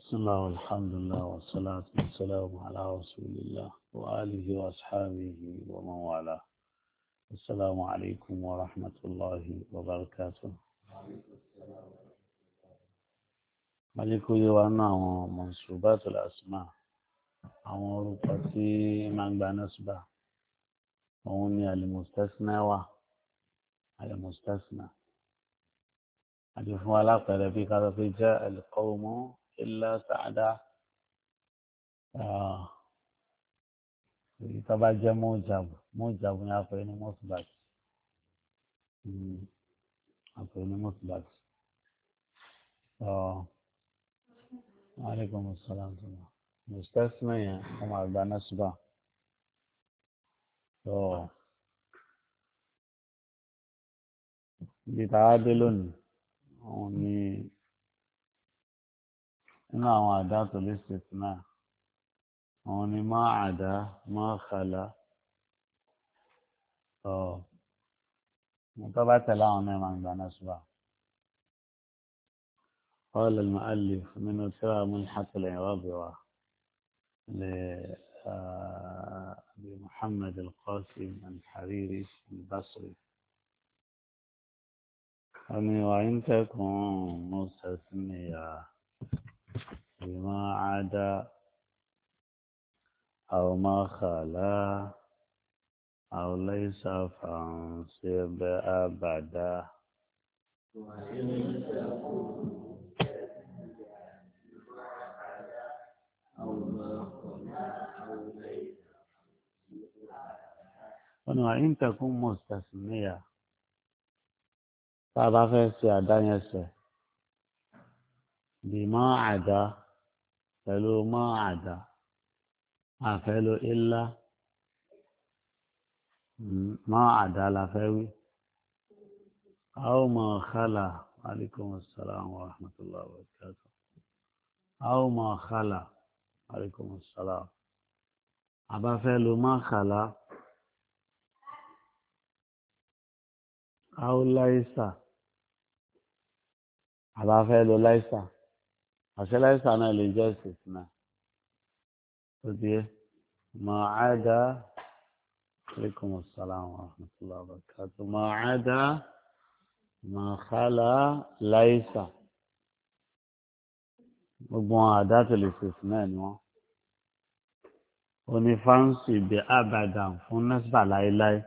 بسم الله والحمد لله والصلاة والسلام على رسول الله وآله وأصحابه ومن والاه. السلام عليكم ورحمة الله وبركاته. مالك يوانا ومنصوبات الأسماء أمور قتي من بنسبة وهني المستثنى المستثنى ألف ولا قال في جاء القوم إلا سعدا طبعا جاء موجب يعطيني مثبت يعطيني مثبت وعليكم السلام ورحمة الله. مستثنى هم أربع نسبة بتعادل يعني إنه أداة الاستثناء يعني ما عدا ما خلا مطبعة العونة من بنسبة. قال المؤلف من الترى منحة العراق لمحمد القاسم الحريري البصري يعني وإن تكن مستثنية بما عدا أو ما خلا أو ليس فانصب أبدا. وإن تكن وإن تكن مستثنية طبعا في عدانية بما عدا فلو ما عدا أفعل إلا ما عدا لفوي أو ما خلا. عليكم السلام ورحمة الله وبركاته. أو ما خلا. عليكم السلام. أبا فعل ما خلا أو ليس أبا فعل ليس عشان ليس أنا اللي جالس اسمه ما عدا. عليكم السلام ورحمة الله وبركاته. ما عدا ما خلا ليس gbogbo àdáàtò lè fèsì náà ni wọn oní fáǹsì bí abadan fún nẹsìbà láéláé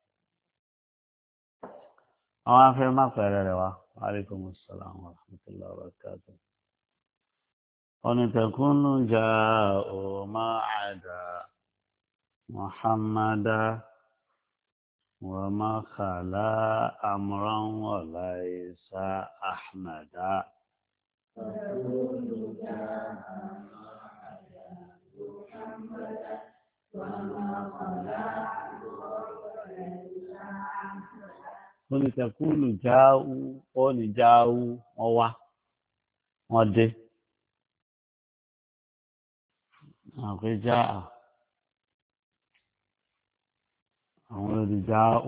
àwọn afẹ́ má pẹ̀rẹ̀ rẹ̀ wá. aleykum salaam wa rahmatullahi wa barakatuh. onítẹ̀kùnú jà ó má àdá muhammada wa má khala amran wa laysa ahmada. onítẹ̀kùnú jáú ó ní jáú wọ́n wá wọ́n dé àpéjá àwọn olùjáú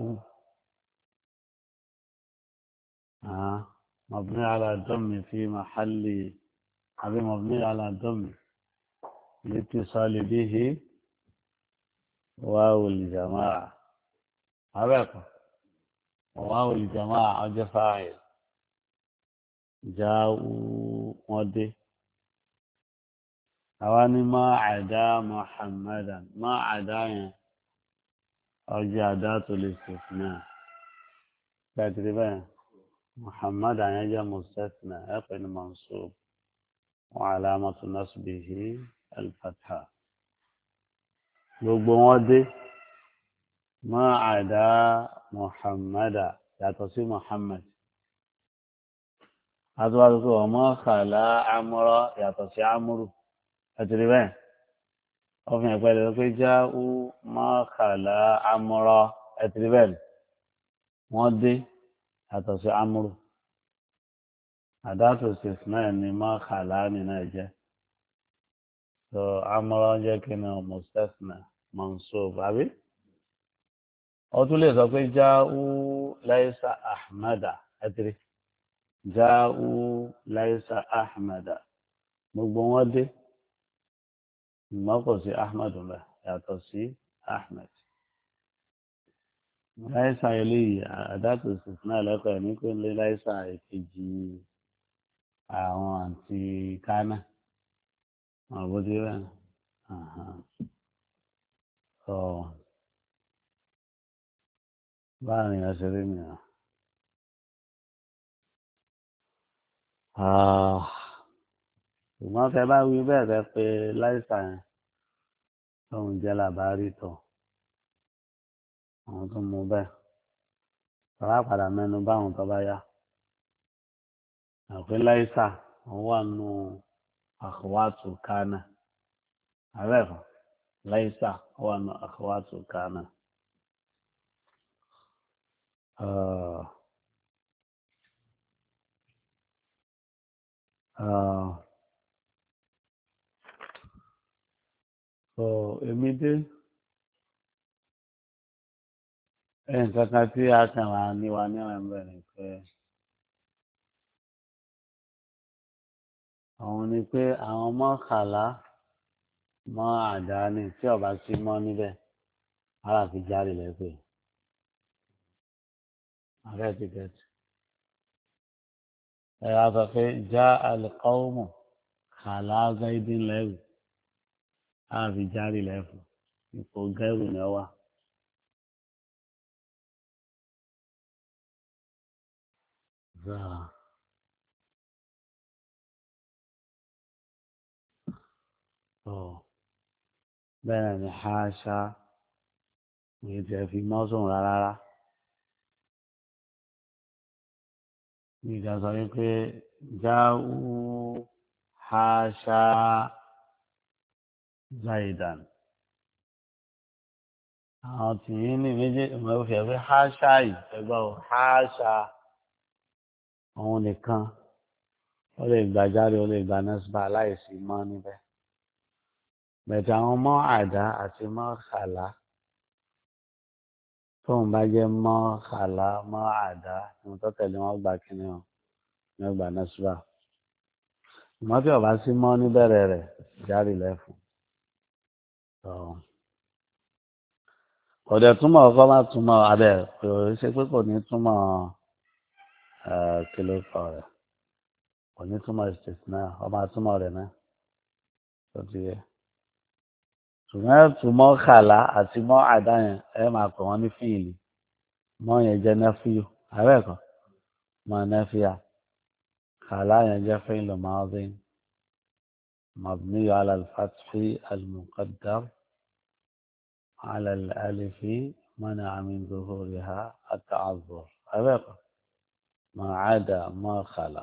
مبني على الضم في محل أبي مبني على الضم لاتصال به واو الجماعة أبقى واو الجماعة فاعل جاءوا ودي أواني ما عدا محمدا ما عدا أجادات الاستثناء تقريبا محمد عن يجا مستثنى يقن منصوب وعلامة نصبه الفتحة. gbogbo wọn dé má àdá muhammada yàtọ̀ sí muhammad àtúwàtú tó ọmọ kàlá amúrọ yàtọ̀ sí amúrù ẹtìrí bẹ́ẹ̀ ọfìn ìpẹlẹ pé já ú má kàlá amúrọ ẹtìrí bẹ́ẹ̀ wọn dé yàtọ̀ sí amúrù àdátò six náà ni má kàlá ní náà jẹ́ tó amúrò jẹ́ kí ni mustasna mansub àbí ó tún lè sọ pé jáú láìsà ahmada ẹtìrí jáú láìsà ahmada gbogbo wọn dé ìmọ̀ kò sí ahmed mbẹ yàtọ̀ sí ahmed láìsà eléyìí àdàtò sísè náà lẹ́kọ̀ọ́ ẹ̀ ní pé ń lé láìsà èkejì àwọn àǹtí kánà àbójú rẹ̀ ọ báàrin àṣírí mìíràn. ṣùgbọ́n tẹ bá wí bẹ́ẹ̀ tẹ pé láìsà yẹn tóun jẹ́ làbárí tọ̀ àwọn tó mú bẹ́ẹ̀ tọ́lá padà mẹ́nu báwọn tó bá yá àpé láìsà wọ́n wà nù àkọwàtò kánà àbẹ́ẹ̀kọ́ láìsà wọ́n wà nù àkọwàtò kánà. Èmi dé nǹkan kan tí a kàn wá níwa níwọ̀n ń bẹ̀rẹ̀ pé àwọn ni pé àwọn mọ́kànlá mọ́ àdáni tí ọba sí mọ́ níbẹ̀ ara fi jáde lẹ́pẹ́ ààrẹ ti gẹ̀ẹ́tì ẹ̀rọ afẹ́fẹ́ já alìkọ́ọ̀mù kàlá zaidin lẹ́rù ara fi jáde lẹ́fù ipò gẹ́rù ni ọ wà. bẹ́ẹ̀ ni haṣá ní ìtẹ̀ fi mọ́sùn rárá ní ìjà sọ wípé jáwú haṣá zaidan àwọn tìyín ní méjì ìmọ̀ ìfẹ́ pé haṣá yìí ẹgbẹ́ ò haṣá òun nìkan ó lè gbàjáde ó lè gbà nẹ́sìbà láìsí mọ́ níbẹ̀ bẹ̀tẹ̀ àwọn mọ́ àdá àti mọ́ kàlá tóun bá jẹ́ mọ́ kàlá mọ́ àdá ní tó tẹ̀lé wọn gbà kíní wọn ní ọgbà nẹ́sìbà ìmọ̀ tí ọba sí mọ́ níbẹ̀rẹ̀ rẹ̀ járe lẹ́fún ọ̀dẹ̀ túmọ̀ ọkọ má túmọ̀ abẹ́ kò ṣe pé kò ní túmọ̀ kìlọ̀ kọ rẹ̀ kò ní túmọ̀ ìṣẹ̀sìn náà ọmọ àtúmọ̀ rẹ̀ náà tó ti yẹ ṣùgbọ́n ẹ̀túmọ̀ kàlá àti mọ́ àdá yẹn ẹ máa pè wọ́n ní fíìlì mọ́ yẹn jẹ́ nẹ́fíù àbẹ́ẹ̀kọ́ mọ́ nẹ́fíà kàlá yẹn jẹ́ fíìlì máàdín مبني على الفتح المقدر على الألف منع من ظهورها التعذر أبقى ما عدا ما خلا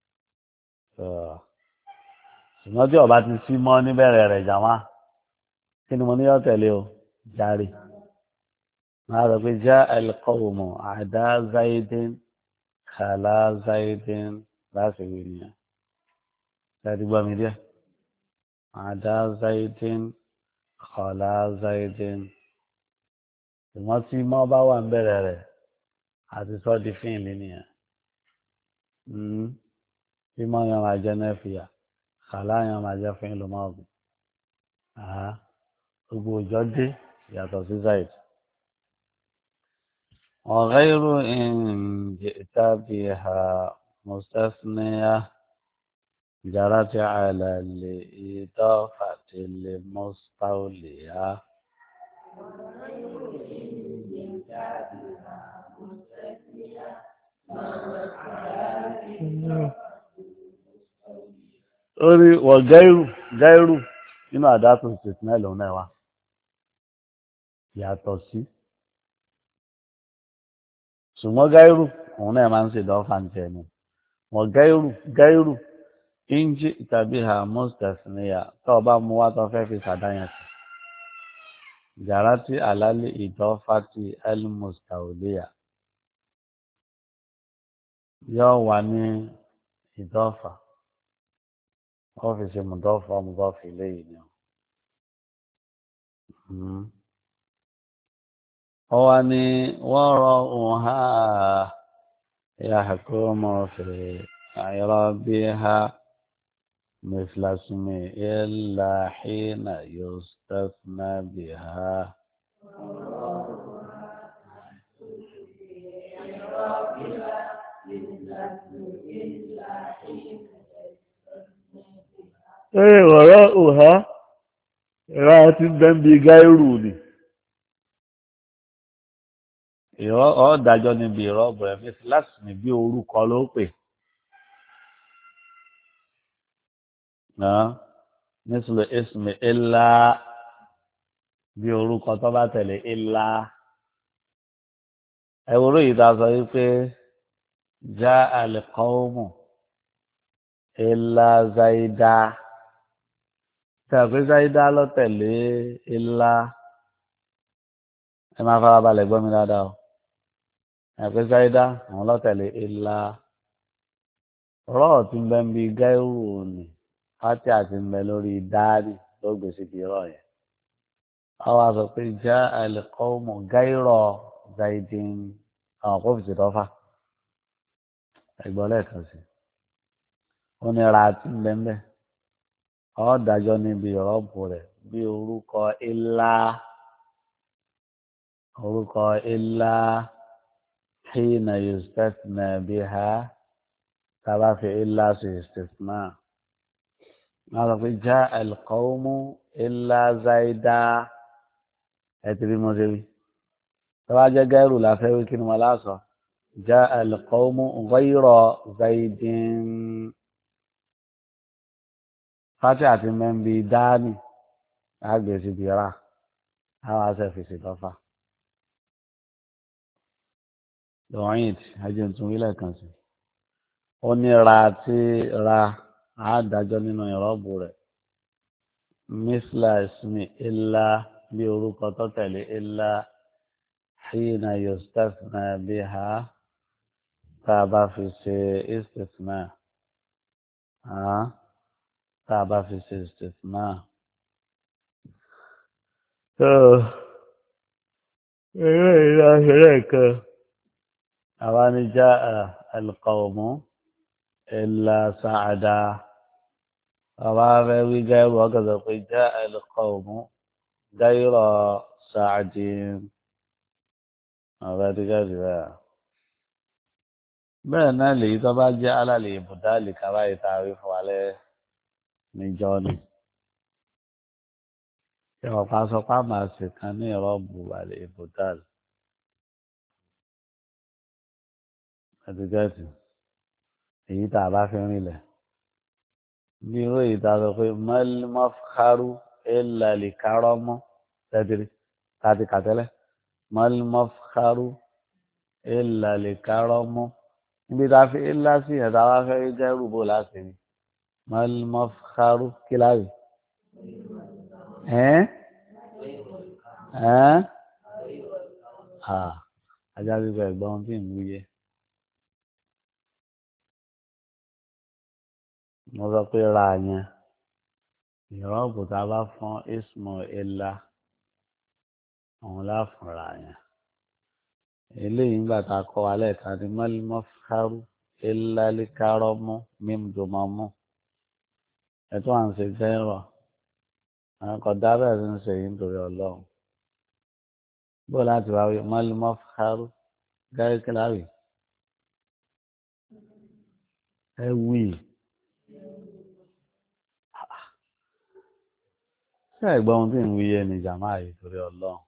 ṣùgbọ́n tí ọba ti sí mọ́ níbẹ̀rẹ̀ rẹ̀ jàmá kí ni mo ní yọ́ tẹ̀lé o járe máa rọ̀ pé já al-qawmu àdá zaidin khala zaidin láti wí nìyẹn láti gbọ́ mi díẹ̀ àdá zaidin khala zaidin ṣùgbọ́n tí mọ́ bá wà níbẹ̀rẹ̀ rẹ̀ àti sọ́ di fíìlì nìyẹn tí mọ́ yẹn máa jẹ́ nẹ́fìyà khala yẹn máa jẹ́ fíìlì mọ́ọ̀gù gbogbo òjò dé yàtọ̀ sí zaid. وغير إن جئت بها مستثنية جرت على الإضافة المستولية orí wọ gáírù nínú àdátùn ìsìnkú lòun náà wá yàtọ̀ sí ṣùgbọ́n gáírù òun náà máa ń ṣe dọ́fà ń tẹ̀ ní wọ́n gáírù injí tàbí ha mustafniya tó o bá mú wá tó fẹ́ fi sàdáyàn sí jàrátì àlálẹ́ ìdọ́fàtì al-mustawliya yóò wà ní ìdọ́fà ọ́fíìsì mùdọ́fà mùdọ́fì lẹ́yìn ni هو أني ورؤها يحكم في عرابها مثل اسم إلا حين يستثنى بها. إيه وراءها رات بن غيروني. ìrọ́ ọ́ dájọ́ níbi ìrọ́ bẹ̀rẹ̀ bí láti ní bí orúkọ ló pè náà nísìlò ismi ilá bí orúkọ tó bá tẹ̀lé ilá ẹ̀wòrò yìí ta sọ wípé já al-qawmu ilá zaida tẹ̀pẹ́ zaida ló tẹ̀lé ilá ẹ máa farabalẹ̀ gbọ́ mi dáadáa o tẹ̀pẹ́ zaida àwọn ló tẹ̀lé ilá rọ́ọ̀ tí ń bẹ́ ń bi gáírù ni fati àti ń bẹ lórí dáàrí ló gbèsè bí rọ́ọ̀ yẹn. àwọn àṣọ pé já al-qawmu gáírọ̀ zaidin àwọn kò fi ṣe tọ́fà ẹ̀gbọ́n lẹ́ẹ̀kan sí ó ní ra àti ń bẹ́ ń bẹ́ ọ́ dájọ́ níbi ìrọ́bù rẹ̀ bí orúkọ ilá hina yustathna biha tábà fi ilá sí istithna máa sọ pé já al-qawmu ilá zaida ẹ ti rí mo ṣe wí tọ́wá jẹ́ gẹ́rù láfẹ́ wí kí ni mo lásọ já al-qawmu ghayra zaidin fati àti mẹ́mbí dání àgbèsì bìírà àwọn aṣẹ́fèsì lọ́fà lọ́yìn ajẹ́ntún wílẹ̀ kan sí ó ní ra tí ra àádájọ́ nínú ìrọ́bù rẹ̀ misla ismi ilá bí orúkọ tó tẹ̀lé ilá hina yustathna biha tá a bá fi ṣe istithna tá a bá fi ṣe istithna. eré ìlàṣẹ̀rẹ̀ kan àwa ni já al-qawmu illa sa'ada àwa fẹ́ wí gáírù ọ̀gọ̀dọ̀ pé já al-qawmu gáírù sa'adin àwọn ẹ̀dígàdì rẹ̀. bẹ́ẹ̀ náà lèyí tó bá jẹ́ alálẹ̀ ìbùdálì kaba ìtàwé fún alẹ́ níjọ́ ni. ìwọ̀pá sọ pé àmà sì kan ní ìrọ́bù alẹ́ ìbùdálì. ẹ̀dígàdì èyí tá a bá fi rinlẹ̀. bí irú èyí tá a sọ pé mal-mafkharu illa li-karamu tẹ́tìrì káàtì kàtẹ́lẹ̀ mal-mafkharu illa li-karamu. níbi tá a fi ilá sí yẹn tá a bá fẹ́ jẹ́ rúbò láti rí mal-mafkharu kíláàsì ajá gbígbà ẹ̀gbọ́n tí ń wúyẹ. mo sọ pé ra yẹn ìrọ́bù tá a bá fún ismu ilá òun láfúnra yẹn eléyìí ńgbà tá a kọ́ wa lẹ́ẹ̀kan ní mal-mafkharu illa li-karamu mímdùmọ́mú ẹ̀tọ́ à ń ṣe gẹ́rọ̀ àwọn kan dábẹ́ sí ń ṣe yìí nítorí ọlọ́run bó láti wá wí mal-mafkharu gáyé kíláàwì ẹ wí ṣé ẹ̀gbọ́n ohun tí ń wí yé ni jàmáà yìí torí ọlọ́run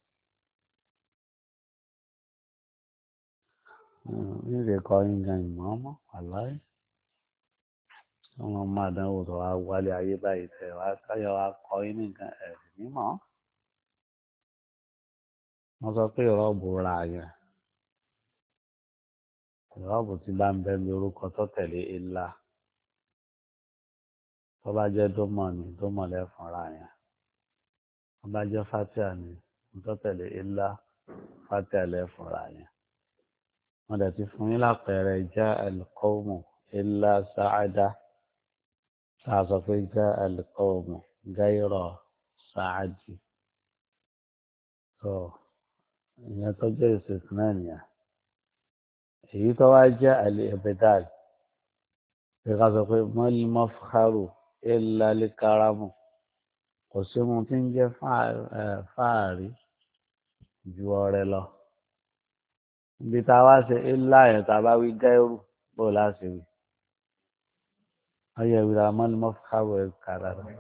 níbi kọ́ yín gan ìmọ̀ ọmọ àláyé wọn máa dánwò tó wá wálé ayé báyìí tẹ wá káyọ̀ wá kọ́ yín nìkan ẹ̀sìn mímọ́ wọ́n sọ pé ìrọ́bù ra yẹn ìrọ́bù tí bá ń bẹ́ mi orúkọ tó tẹ̀lé ilá tó bá jẹ́ dómọ̀ ni dómọ̀ lẹ́fọ̀n ra yẹn tó bá jẹ́ fatia ni tó tẹ̀lé ilá fatia lẹ́fọ̀n ra yẹn wọ́n dẹ̀ ti fún yín lápẹẹrẹ já al-qawmu illa sa'ada tá a sọ pé já al-qawmu ghayra sa'adi tó ìyẹn tó jẹ́ ìsìnkú náà nìyẹn èyí tó wá jẹ́ al-ibdal ṣe ká sọ pé mal-mafkharu illa likaramu kò sí ohun tí ń jẹ́ fáàrí ju ọrẹ lọ ibi tá a wá ṣe illa yẹn tá a bá wí gẹ́rù bó láti wí ọyẹ ìwé àmọ́ ni mo fi káwọ́ ẹ̀ kára rẹ̀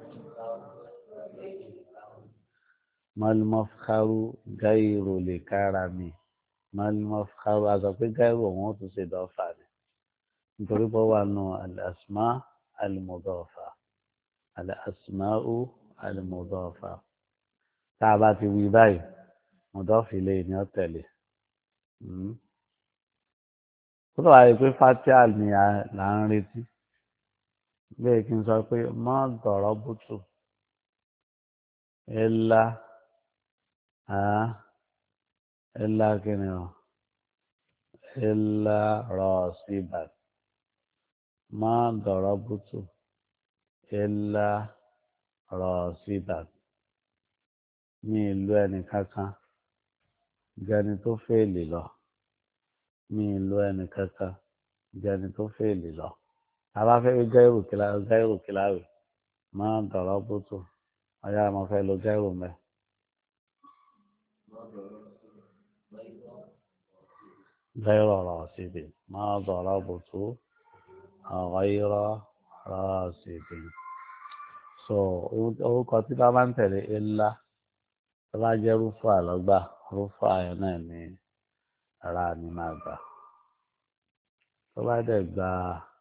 mọ́lmọ́fkáru gáírò lè kára mi mọ́lmọ́fkáru a sọ pé gáírò òun ó tún ṣe dọ́fà ni nítorí pé wà nù al-asma al-mudafa al-asma'u al-mudafa tá a bá ti wí báyìí mọ̀dọ́fì lè ní ọ̀tẹ̀lẹ̀ kó tó wà rí pé fatia ni là ń retí bẹ́ẹ̀ kí n sọ pé mọ́ dọ̀rọ̀ bùtù ẹ̀la ẹ̀la kìíní o ẹ̀la rọ̀ọ̀sìbà mọ́ dọ̀rọ̀ bùtù ẹ̀la rọ̀ọ̀sìbà ní ìlú ẹnì kankan jẹni tó fèèlì lọ ní ìlú ẹnì kankan jẹni tó fèèlì lọ abáfẹ́ gáírù kìláwì mọ́ dọ̀rọ̀ bùtù ọ̀yá mo fẹ́ lo gáírù mẹ́. غير راسب ما ضربت غير راسب so orúkọ tí bá máa ń tẹ̀lé ilá tó bá jẹ́ rúfà lọ́gbà rúfà yẹn náà ni ara ni máa gbà tó bá dẹ̀ gba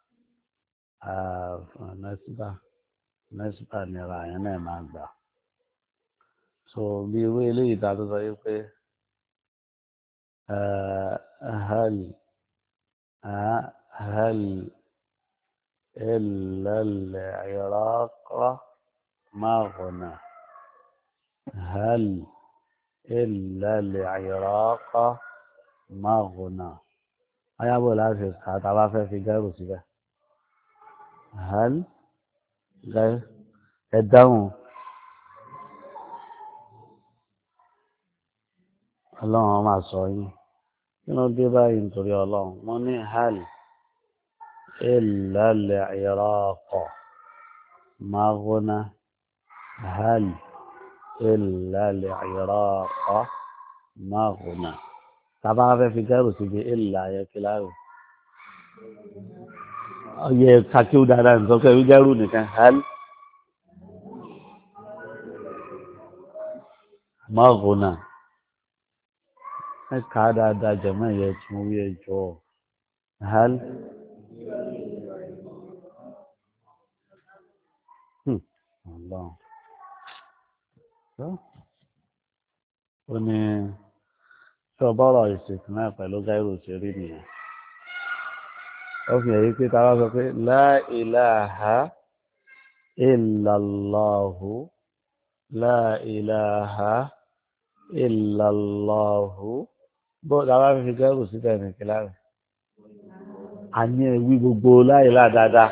nẹ́síbà ni ara yẹn náà máa gbà so bí irú eléyìí ta tó sọ yìí pé هل إلا العراق مغنى هل إلا العراق مغنى أي أبو العزيز هتعرف في جايبه سيبه هل غير الدم الله ما صايم inú dé báyìí nítorí ọlọ́run wọ́n ní hal illa al-Iraq maghna hal illa al-Iraq maghna tàbá fẹ́ fi gẹ́rù síbi ìlà ayẹ́kẹ́láwò ọyẹ kakíw dáadáa nìkan kẹ́ fi gẹ́rù nìkan hal maghna ẹ̀ka dáadáa jẹ̀mọ́ ìyẹn tí mo wí ẹjọ́ hal ó ní tí ọba ọ̀rọ̀ ìsìnkú náà pẹ̀lú gáírò ṣe rí nìyẹn ó fi èyí pé táwa sọ pé la ilaha illallahu la ilaha illallahu bó dábàá fi gẹ́rù síbẹ̀ ní kíláàsì a ní ewì gbogbo láìlá dáadáa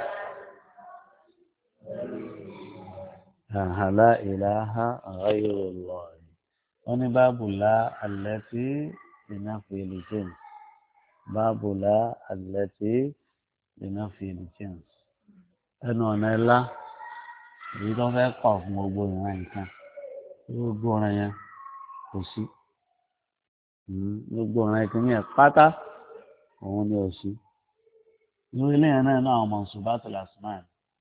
la ilaha ghayrullah wọ́n ní báàbù lá allati binafi al-jins báàbù lá allati binafi al-jins ẹnu ọ̀nà ẹ̀lá èyí tó fẹ́ kọ̀ fún gbogbo ìran nǹkan gbogbo ọ̀ràn yẹn kò sí gbogbo ọ̀ràn ìkíní ẹ̀ pátá òun ni ò sí irú ilé yẹn náà náà ọmọ ṣùgbọ́n asmáà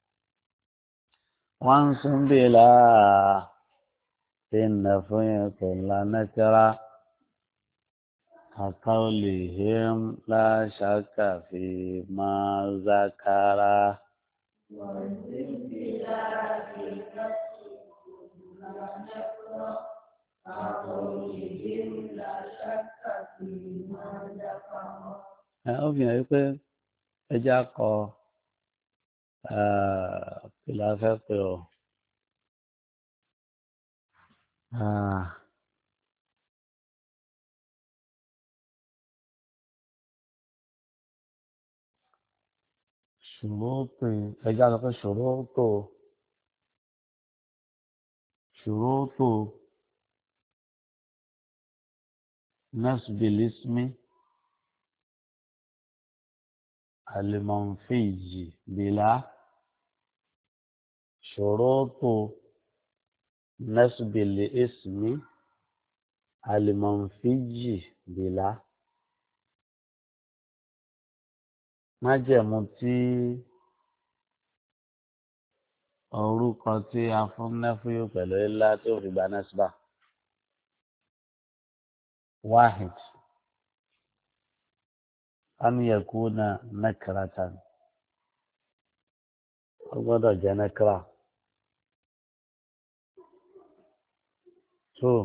wọ́n ń sún bí là tí ń nà fún yẹn kò lánà kíra kàkà ó lè hìm láṣàkà fi máa zákàrà. wọ́n sún bí là tí ń nà fún yẹn kò lánà kíra. Ó fi hàn wípé ẹja kọ kí la fẹ́ pé o ṣùrọ́tò ẹja sọ pé ṣùrọ́tò نسب الاسم المنفي بلا شروط نسب الاسم المنفي بلا májẹ̀mú tí orúkọ tí a fún nẹ́fíù pẹ̀lú ńlá tí ó fi gba nẹ́síbà. واحد أن يكون نكرة gbọ́dọ̀ jẹ́ nẹ́kírà. 2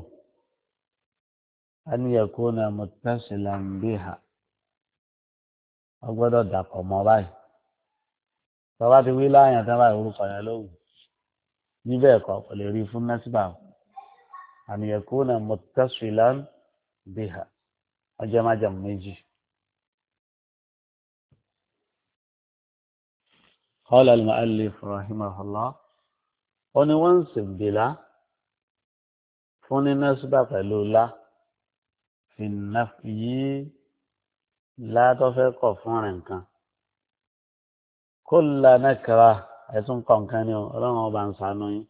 أن يكون متصلا بها gbọ́dọ̀ dàpọ̀ mọ́ báyìí. tọ́ba ti wí láàyàn tán báyìí orúkọ yẹn ló wù níbẹ̀ kọ́ kò lè rí fún nẹ́síbà. أن يكون متصلا بها ọjọ́ májẹ̀mú méjì. قال المؤلف رحمه الله ونوانسب بلا فون نسبة فلولا في النفي لا تفرق فونك كل نكرة ẹ̀sùn kọ̀ọ̀kan ni ọlọ́run ọba ń ṣàánú yín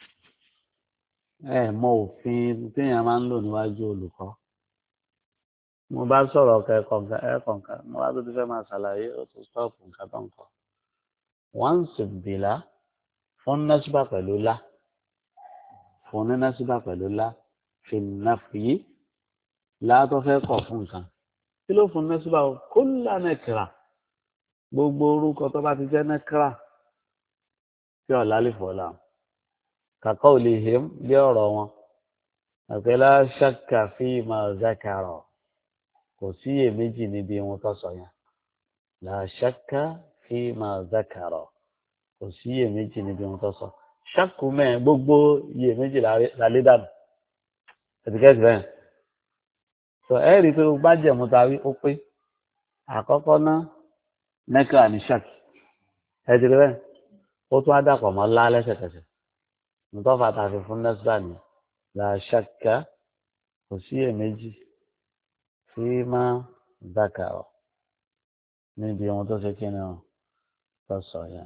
mọ òfin téèyàn máa ń lò níwájú olùkọ́ mo bá sọ̀rọ̀ ẹ̀kọ̀ọ̀kan mo bá tó ti fẹ́ máa ṣàlàyé ó ti stọ́ọ̀pù nǹkan tó ń kọ́ wọ́n ń sì bìlá fún násìbà pẹ̀lú lá fún ní násìbà pẹ̀lú lá fi nàfìyí látọ́ fẹ́ kọ̀ fún nǹkan kí ló fún násìbà kó lá nẹ́kìrà gbogbo orúkọ tó bá ti jẹ́ nẹ́kìrà tí ọ̀la lè fọ́lá kàkọ́ ò lè hìm bí ọ̀rọ̀ wọn àpẹẹlẹ ṣàkà fi máa zákàrọ̀ kò síyè méjì níbi wọn tó sọ yẹn là ṣàkà fi máa zákàrọ̀ kò síyè méjì níbi wọn tó sọ ṣàkù mẹ́ẹ̀ gbogbo iye méjì lálé dànù ẹ̀dùkẹ́sì bẹ́ẹ̀ sọ ẹ́ rí i pé gbogbo àjẹmú ta wí ó pé àkọ́kọ́ ná nẹ́kà ní ṣàkì ẹ̀dùkẹ́ bẹ́ẹ̀ ó tún á dàpọ̀ mọ́ lá lẹ́sẹ̀kẹsẹ̀ nítọ́fà tá a fi fún nẹ́sìbà ní là ṣàkà kò síyè méjì fi máa zákàrọ̀ níbi ohun tó ṣe kí ni ọ tó sọ yẹn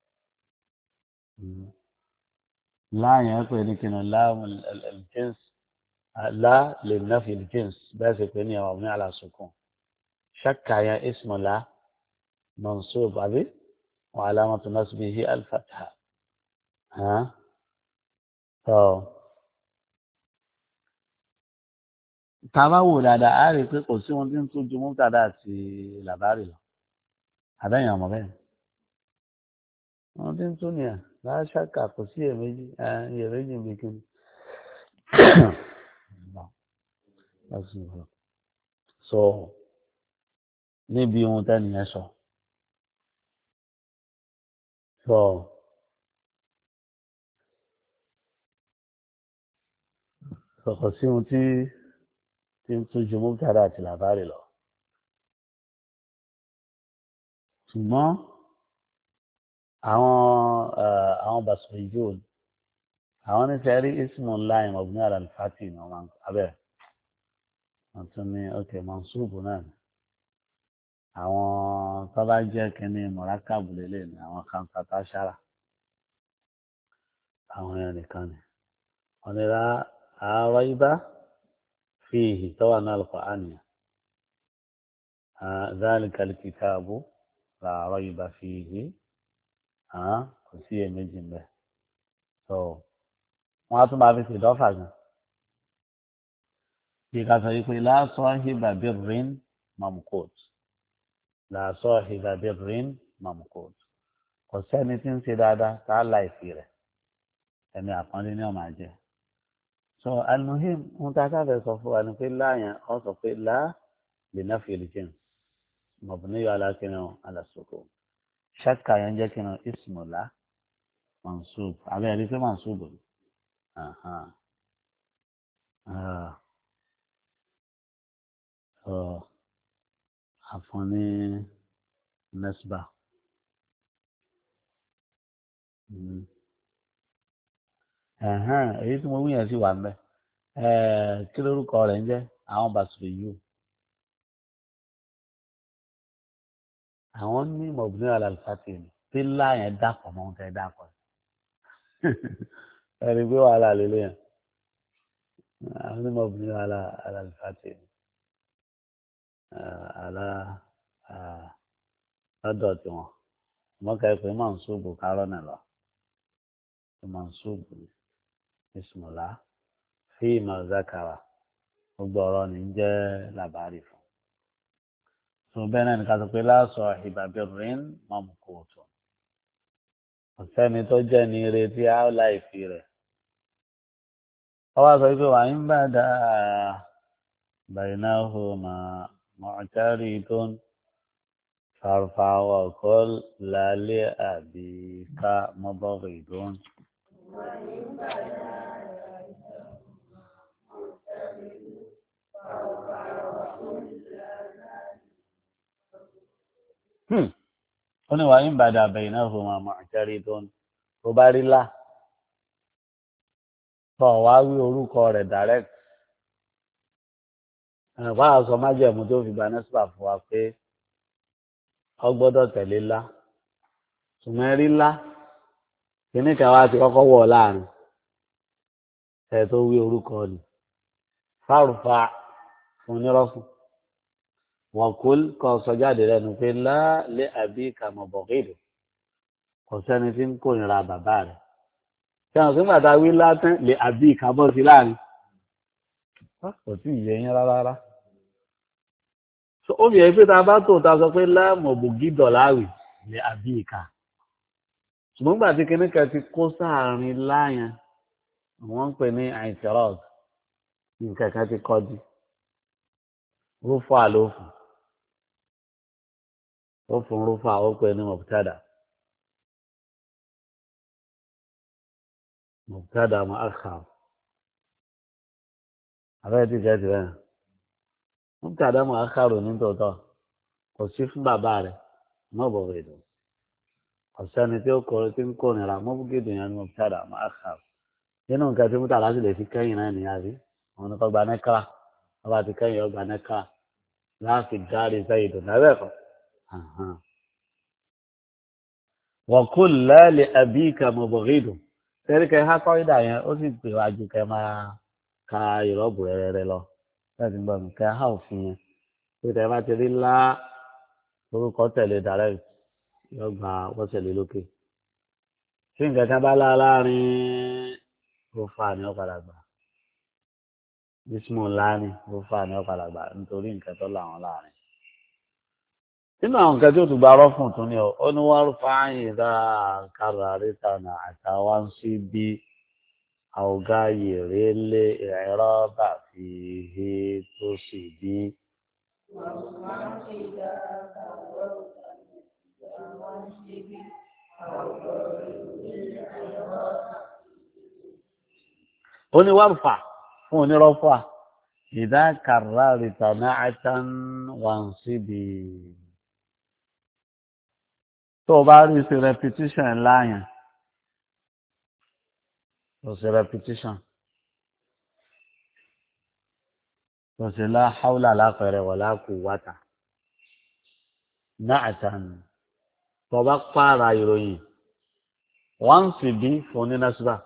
láàyàn pé ní kí ni al-jins lá lè nafi al-jins bẹ́ẹ̀ sì pé ní àwọn ní alásùkùn ṣàkà yẹn ismu lá mansub àbí wa alamatu nasbihi al-fatha tàbá wò dáadáa á rí i pé kò sí ohun tí ń tún ju mọ́tàdá àti làbárì lọ àbẹ́yìn ọmọ bẹ́ẹ̀ ohun tí ń tún nìyà láṣàkà kò sí iyèméjì bí kí ni sọ níbi ohun tẹ́nìyẹn sọ kò sí ohun tí ń tún ju mọ́tàdá àti làbárì lọ ṣùgbọ́n àwọn basriyu àwọn nífẹ̀ẹ́ rí ismu line mabni ala al-fati ní ọmọ abẹ́ wọn tún ní ok mansubu náà ni àwọn tó bá jẹ́ kínní mọ̀rákàbù lélẹ̀ ní àwọn kàńtàtà ṣára àwọn yẹn nìkan ni wọn ni àárọ̀ ibà fíhì tó wà náà al-Qur'an ni ذلك الكتاب لا ريب فيه kò sí èméjì ń bẹ so wọn á tún máa fi ṣèdọ́fà gan bí ká sọ yìí pé la sahiba birrin mamqut la sahiba birrin mamqut kò sẹ́ni tí ń ṣe dáadáa tá a láìsí rẹ̀ ẹni àpọ́nlé ní ọ̀mà jẹ́ so al-muhim ń ta sáfẹ́ sọ fún wa ni pé láàyàn ọ sọ pé lá li nafi al-jins mabniy ala kini ala sukun ṣáka yẹn jẹ́ kini ismu lá mansub abẹ́ ẹ̀rí pé mansub ni àfọ̀ní nesba èyí tí mo wí yẹn sì wà mẹ́ kí lórúkọ rẹ̀ ń jẹ́ àwọn bàṣìrì yìí àwọn ní mọ̀bìnrin àlàlùfáàtì ni tí láyẹn dàpọ̀ mọ́ ohun tẹ́ dàpọ̀ ẹni pé wàhálà lélẹ̀ yẹn àwọn onímọ̀ bí wàhálà alàlùfáàtì àlà lọ́dọ̀ tiwọn mọ́kà ẹ̀pẹ́ máa ń ṣubú kárọ́nà lọ máa ń ṣubú ìsúnmọ̀lá fíìmù zakara gbogbo ọ̀rọ̀ ní jẹ́ làbárì fún un bẹ́ẹ̀ náà ní ká sọ pé láàṣọ ìbàbẹ̀rìn mọ̀mùkòtò ọ̀sẹ́ni tó jẹ́ ní retí áúláìfì rẹ̀ ọwọ́ sọ pé wà ń bá dá bàyìnáhù mọ̀ọ́tárì tó ń fàrfà ọkọ̀ lálẹ́ àbíká mọ́bọ̀rì tó ń. ó ní wàá ń bàdà baynahuma mu'taridun tó bá rí là tó wàá wí orúkọ rẹ̀ direct ẹ̀fọ́ àṣọ májẹ̀mú tó fi gba nẹ́sìpà fún wa pé ọ gbọ́dọ̀ tẹ̀lé lá ṣùgbọ́n rí lá kíní kan wá ti kọ́kọ́ wọ̀ láàrin ẹ̀ tó wí orúkọ ni fárùfà fún nírọ́fún wọn kò kọ sọ jáde lẹ́nu pé láàlẹ àbí kàmọbọgìdù kò sẹ́ni tí ń kórìíra bàbá rẹ̀ tí àwọn sọgbà tá a wí látàn lè àbí kàbọ sí láàrin kò tí ì yẹ yín rárá ó yẹ pé tá a bá tó ta sọ pé láàmọbọgìdọ láàwì lè àbí ìka ṣùgbọ́n gbà tí kinní kan ti kó sáàrin láàyàn wọ́n ń pè ní àìsírọ́ọ̀d nǹkan kan ti kọjú rúfọ́ àlòfù ó fún rúfà ó pè ní mọ̀bùtádà mu'akhkhar abẹ́rẹ́ tí kẹ́ẹ̀tì rẹ̀ mọ̀bùtádà mu'akhkhar ní tòótọ́ kò sí fún bàbá rẹ̀ mọ̀bùgìdù ọ̀sẹ́ni tí ó kọ́ tí ń kó nira mọ̀bùgìdù yẹn ní mọ̀bùtádà mu'akhkhar nínú nǹkan tí mútà láti lè fi kẹ́yìn náà nìyá rí wọn ni kò gba nẹ́kàrà ọba ti kẹ́yìn ọgbà nẹ́kàrà láti gáàrí sẹ́yìn tó náà bẹ́ẹ̀ kọ́. وقل لا لأبيك مبغض tẹ́rí kẹ́ há kọ́rídà yẹn ó sì pè wá ju kẹ́ máa ka ìrọ́bù rẹ̀ lọ láti gbọ́ mi kẹ́ há òfin yẹn pé tẹ́ bá ti rí lá orúkọ tẹ̀lé direct yóò gba wọ́sẹ̀lé lókè tí nǹkan kan bá lá láàrin rúfà ní ọ̀padà gbà bísímù láàrin rúfà ní ọ̀padà gbà nítorí nǹkan tó láwọn láàrin. nínú àwọn nǹkan tí ó tún gba rọ́fùn tún ní ọ ní wọ́n fáyìn dá kára ríta nà àtàwọn sí bí àwògá yèrè lé ẹ̀rọ bà fi hé tó sì bí. ó ní wọ́n fà fún onírọ́fà ìdá kára ríta nà àtàwọn sí bí. tó o bá rí sí repetition ńlá yẹn tó ṣe repetition tó ṣe lá haúlà lápẹẹrẹ wala quwwata náà tán tó o bá pààrà ìròyìn wọ́n sì bí fún ní násùbà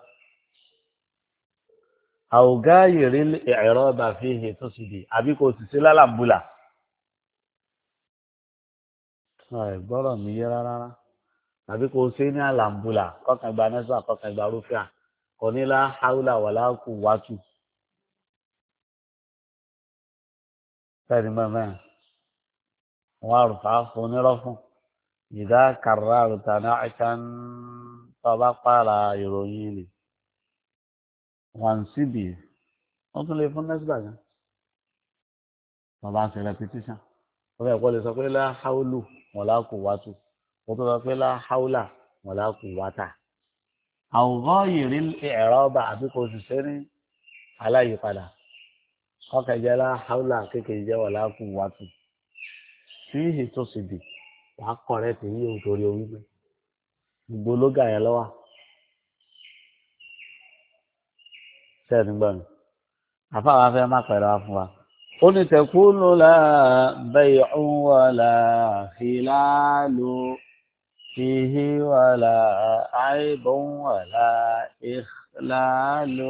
àwògá yìí ẹ̀rọ bá fi hì tó sì bí àbí kò sì sí lálàmbúlà. gbọ́dọ̀ mi yé rárá tàbí kò ṣe ní àlàmbùlà kọ́kàn gba nẹ́sà kọ́kàn gba rúfíà kò ní lá haúlà wàlá kù wátù. bẹ́ẹ̀ni mẹ́mẹ́ wọn àrùfà fún onírọ́fún ìdá kàrà àrùtà náà ẹ̀kan tó bá pààrà ìròyìn ni wọn síbi wọn tún lè fún nẹ́sà gan tó bá ń ṣe repetition wọ́n fẹ́ kọ́ lè sọ pé lá haúlù wàlá kù wátù wọ́n tó sọ pé lá haúlà wàlá kù wátà. àwòrán yìí rí ẹ̀rọ ọba àbí kò sì ṣe ní aláyìípadà ọkọ̀ jẹ́ lá haúlà kékeré jẹ́ wàlá kù wátù. tí ìhì tó sì bì wàá kọ̀ rẹ̀ tí yíò torí orí pé gbogbo lóga yẹn lọ́wọ́. sẹ́ẹ̀dì gbọ́n mi àfáà wa fẹ́ má pẹ̀lú wa fún wa. قل تكون لا بيع ولا خلال فيه ولا عيب ولا إخلال.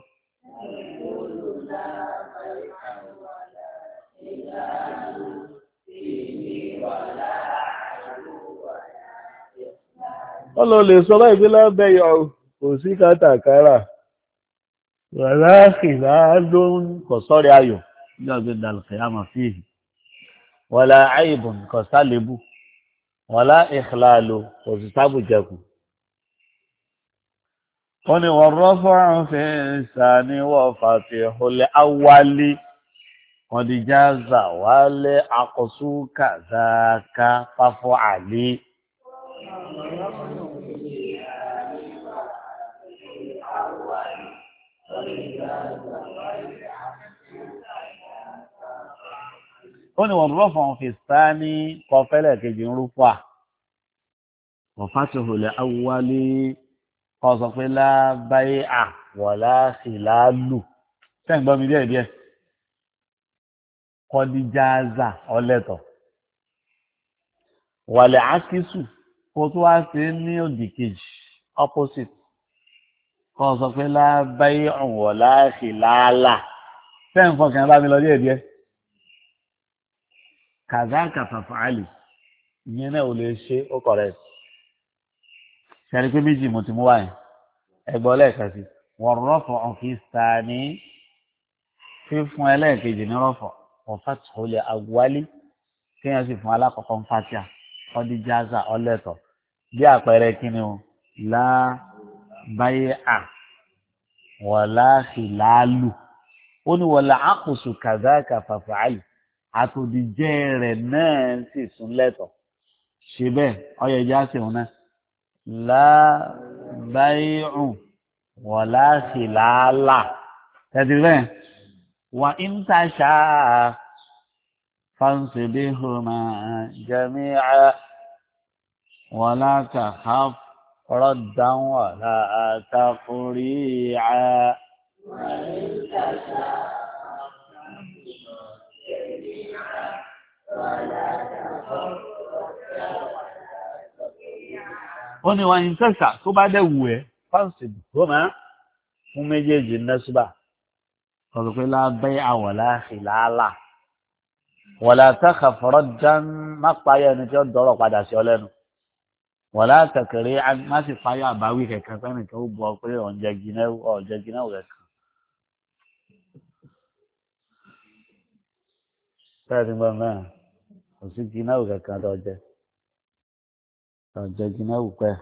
wọ́n lọ lè sọ báyìí pé lábẹ́ yọ kò sí kátàkárà wàláhìlá ló ń kọ̀ sọ́rí ayò ní ọ̀gbìn dàlùkìyàmọ̀ fíìhì wàlá àìbùn kọ̀ sálébù wàlá ìkìláàlò kò sí sábùjẹkù. wọ́n ní wọ́n rọ́fọ́rùn fi ń sàní wọ́n fàtí ìhùlẹ̀ awálí wọ́n di jáza wálé àkọsù kàzáká fáfọ́ àlè. ó ní wọ́n rọ́fọ́rùn fi sàní kọfẹ́lẹ̀ kejì ń rúfà wọ́n fàtí ìhùlẹ̀ awálí kọ́ sọ pé lábáyé à wọ̀lá ìlàlù sẹ́ǹgbọ́n mi díẹ̀ díẹ̀ kọ́díjáàzà ọlẹ́tọ̀ wàlẹ̀ ákísù kó tó wá sí ní òdì kejì opposite kọ́ sọ pé lábáyé wọ̀lá ìlàlà sẹ́ǹfọ̀n kan bá mi lọ díẹ̀ díẹ̀ kàzáàkà fàfàálì ìyẹn náà ò lè ṣe ó correct sẹ́ni pé méjì mo ti mú wáyé ẹgbọ́ lẹ́ẹ̀kan sí wọ́n rọ́fọ̀ ọ̀fíìsà ní fífún ẹlẹ́ẹ̀kejì ní rọ́fọ̀ ọ̀fàtìkọ́lẹ̀ àwálí kéèyàn sì fún alákọ̀ọ́kọ́ ń fàtíà ọdíjáza ọlẹ́tọ̀ bí àpẹẹrẹ kíni o lábáyé à wọ̀lá fìlálù ó ní wọ̀lá àkùsù kàdáàkà fàfàálì àtòdìjẹ́ rẹ̀ náà sì sún lẹ́tọ̀ ṣe bẹ́ẹ̀ ọyọ ìjà sí òun náà lábáyéhùn wọ̀lá khilala tẹ́tí bẹ́ẹ̀ wà ń tàṣà fansibihuma jami'a wọ̀lá takhaf raddan wọ̀lá tafri'a. wà ń tàṣà wọ̀lá takhaf. ó ní wọn yín tẹ̀sà tó bá dẹ̀ wù ẹ́ fáǹsì tó máa fún méjèèjì nẹ́sùbà ọ̀rọ̀ pé lábẹ́ àwọ̀lá ìlàálà wọ̀lá tẹ́kà fọ́rọ́ dán má payá ẹni tí ó dọ̀rọ̀ padà sí ọ lẹ́nu wọ̀lá tẹ̀kẹ̀rẹ́ má sì payá àbáwí kẹ̀kẹ́ fẹ́ni tó bọ̀ pé ọ̀jẹ̀ gínáwó kẹ̀kẹ́. bẹ́ẹ̀ ni gbọ́n mẹ́rin kò sí gínáwó kẹ̀kẹ́ tó jẹ́ ọjọ́ gínáwó pẹ́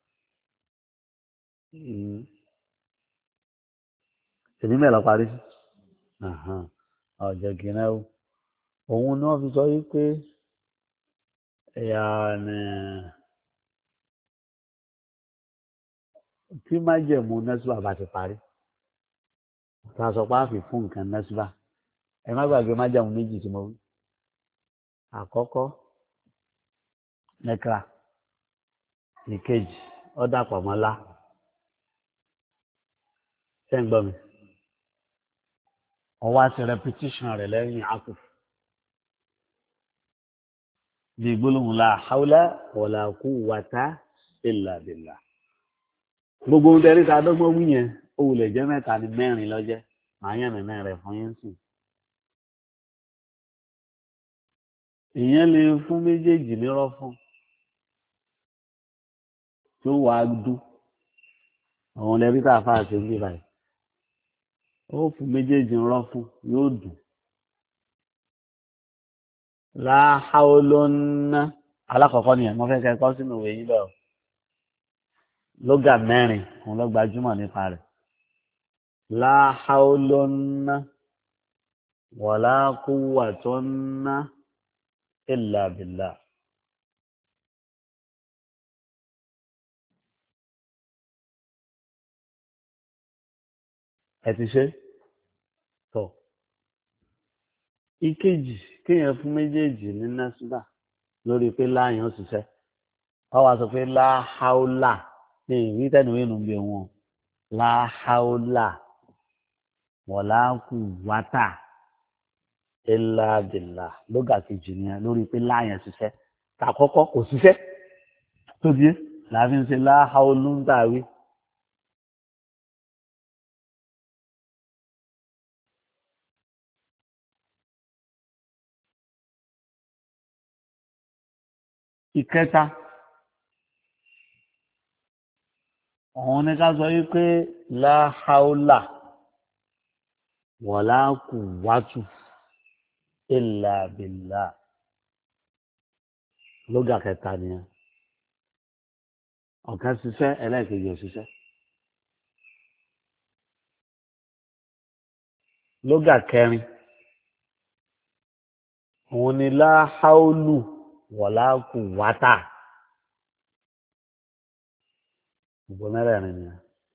èmi mẹ́lọ parí ọjọ́ gínáwó òun ni wọ́n fi sọ wípé tí májẹ̀mú nẹ́sùbà bá ti parí ta sọ pé a fi fún nǹkan nẹ́sùbà ẹ má gbàgbé májẹ̀mú méjì tí mo wí àkọ́kọ́ nẹ́kra ìkejì ọ̀dàpọ̀ mọ́lá ṣé ń gbọ́ mi wọ́n wá sí repetition rẹ̀ lẹ́yìn akuf bí gbólóhùn la hawla wala quwwata illa billah gbogbo ohun tẹ́lẹ̀ tá a dọ́gbọ́n wí yẹn ó wulẹ̀ jẹ́ mẹ́ta ní mẹ́rin lọ́jẹ́ màá yàn mẹ́rin rẹ̀ fún yín sùn. ìyẹn lè fún méjèèjì nírọ́ fún tó wà á dún àwọn lẹ́rí tá a fà ṣe ń bí báyìí ó fún méjèèjì ń rọ́ fún yóò dùn. láhàólónà alákọ̀ọ́kọ́ nìyẹn mo fẹ́ kẹ́kọ̀ọ́ sínú ìwé yín bẹ́ẹ̀ o lógà mẹ́rin òun ló gbajúmọ̀ nípa rẹ̀ láhàólónà wàlá quwwatonna illa billah. ẹ ti ṣe tọ ìkejì kéèyàn fún méjèèjì ní násùbà lórí pé láàyàn òṣìṣẹ́ wọ́n wá sọ pé láháólà ní ìwé tẹnuwé nù bí wọn láháólà wala quwwata illa billah lóga kejì nìyẹn lórí pé láàyàn ṣiṣẹ́ tàkọ́kọ́ kò ṣiṣẹ́ tó di làá fi ń ṣe láhàólú ń tàwí. ìkẹta òun ni ká sọ wípé láhàólà wọ̀lá kù wátù ìlà bìlà lóga kẹta nìyẹn ọ̀kan ṣiṣẹ́ ẹlẹ́ẹ̀kejì òṣìṣẹ́ lóga kẹrin òun ni láhàólù wọ̀lá kù wátà gbogbo mẹ́rẹ̀ẹ̀rin nìyẹn.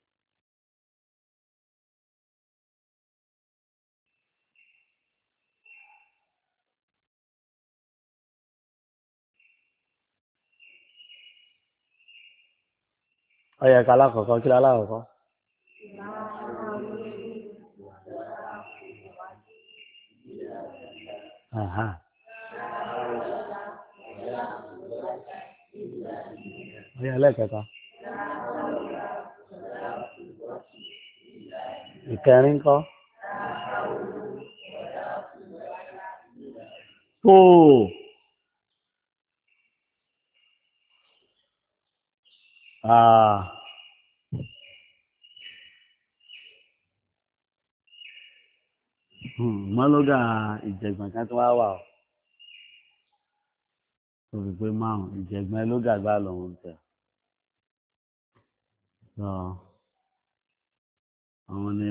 ọyẹ ká alákọ̀ọ́kọ́ kí alákọ̀ọ́kọ́. ọyẹ ẹlẹ́kẹta. ìkẹrin kọ́. tó mọ́lógà ìjẹ̀gbọ̀n kan tó wá wà ó tó fi pé márùn ìjẹ̀gbọ̀n lógà gbá lòun tẹ̀ àwọn ni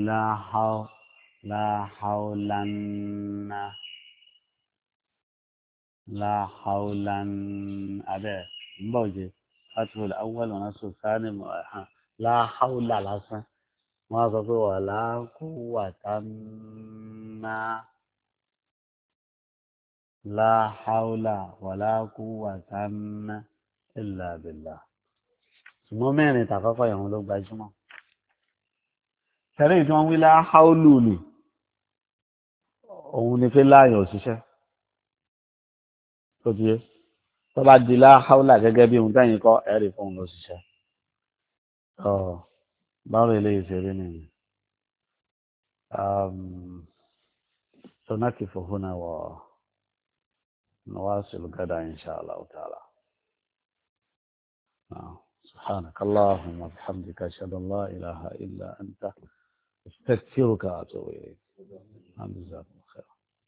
láhàólánà abẹ́ ń bọ̀ jẹ́ fatihu awwal wa nasu sani láhàólà lásán wọ́n á sọ pé wala quwwatanna láhàólà wala quwwatanna illa billah ṣùgbọ́n mẹ́rin tàkọ́kọ́ ìhun ló gbajúmọ̀ tẹ̀lé tí wọ́n wí láhàólù ni òun ni pé láàyàn òṣìṣẹ́ tó ti yé tó bá di láhàólà gẹ́gẹ́ bí ohun tẹ́yìn kọ́ ẹ̀rì fún òun ló ṣiṣẹ́ báwo lè ṣeré nìyí سنقف هنا ونواصل غدا إن شاء الله تعالى سبحانك اللهم وبحمدك أشهد أن لا إله إلا أنت استغفرك وأتوب إليك.